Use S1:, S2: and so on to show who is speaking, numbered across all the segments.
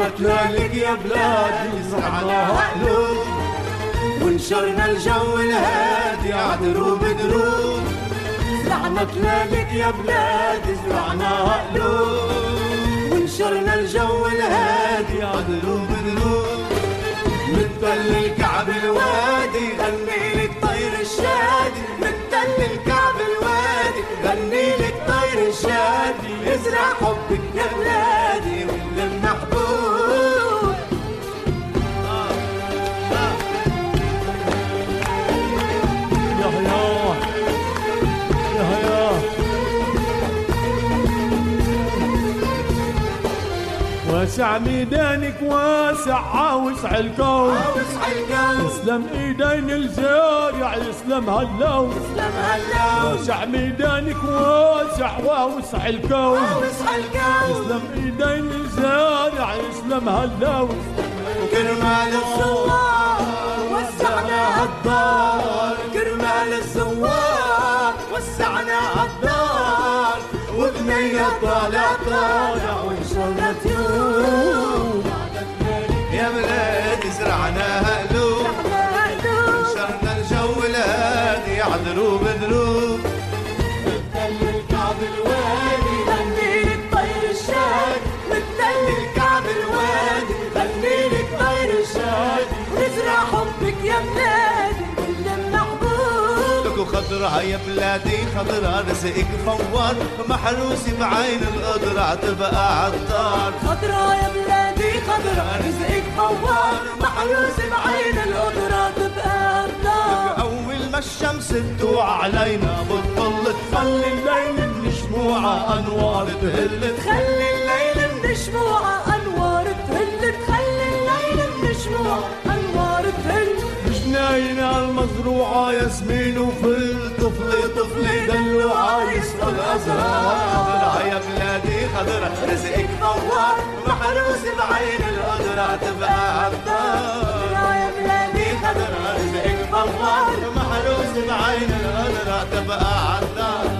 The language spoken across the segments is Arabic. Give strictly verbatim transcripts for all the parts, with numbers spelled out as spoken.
S1: زرعتنا لك يا بلادي زرعناها قلوب، ونشرنا الجو الهادي عدروب دروب. زرعتنا لك يا بلادي زرعناها قلوب، ونشرنا الجو الهادي عدروب دروب. من تل الكعب الوادي غني لك طير الشادي، من تل الكعب الوادي غني لك طير الشادي. ازرع حبك يا بلادي واللي محبوب.
S2: يا هيا يا هيا واسع ميدانك واسع وسع الكون، يسلم ايدين الزارع يسلم هاللون. واسع ميدانك واسع ووسع الكون، يسلم ايدين الزارع يسلم هاللون.
S1: كرمال الزوار وسعنا هالدار، كرمال الزوار وسعنا هالدار. وبنية طالع طالع وانشرت يوم. يا بلادي زرعناها قلوب، انشرنا الجو الهادي عدروب دروب. مثل الكعب الوادي غني لك طير الشادي، مثل الكعب الوادي غني لك طير الشادي. ونزرع حبك يا بلادي كل محبوب. لكو خضرا يا بلادي خضرا رزقك فوار، محروسي بعين القدرة تبقى عالدار. خضرا يا بلادي خضرا رزقك فوار، محروسي بعين القدرة تبقى عالدار. أول ما الشمس تدوع علينا بتضل تخلي الليل من شموعها أنوار تهل، تخلي الليل من شموعها أنوار تهل، تخلي الليل من شموعها أنوار تهل. جناينا المزروعة ياسمين وفل، طفلي طفلي دلوعة يسقى الأزهار. خضرا يا بلادي خضرا رزقك فوار، محروسي بعين القدرة تبقى عالدار. خضرا يا بلادي خضرا رزقك فوار، محروسي بعين القدرة تبقى عالدار.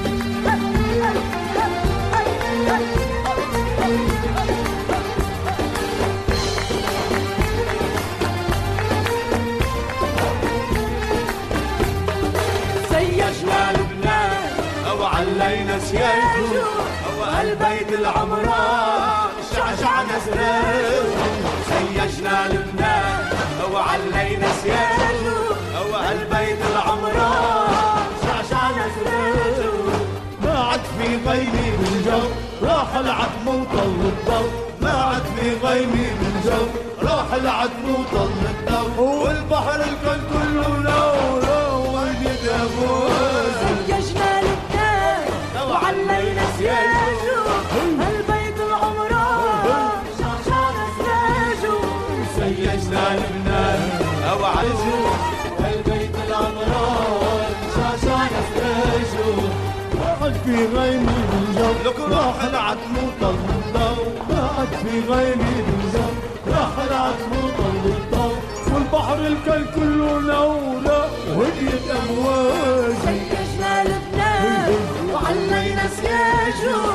S1: سيجنا لبنان أو علينا سياجو، أو البيت العمران شعشعنا سراج. سيجنا لبنان أو علينا سياجو، أو البيت العمران شعشعنا سراج. ما عاد في غيمي بالجو راح العتم وطل الضو، ما عاد في غيمي بالجو راح العتم وطل الضو. والبحر الكل كله لو لو وجد ابوز. سيجنا لبنان وعلينا سياجو، البيت العمران شعشعنا سراجو. سيجنا لبنان وعلينا البيت العمران شعشعنا سراجو. ما عاد في غيمي بالجو راح العتم وطل الضو، ما عاد في غيمي بالجو راح العتم وطل الضو. والبحر الكل كله نورة وهديت أمواج. سيجنا لبنان وعلينا سياجو،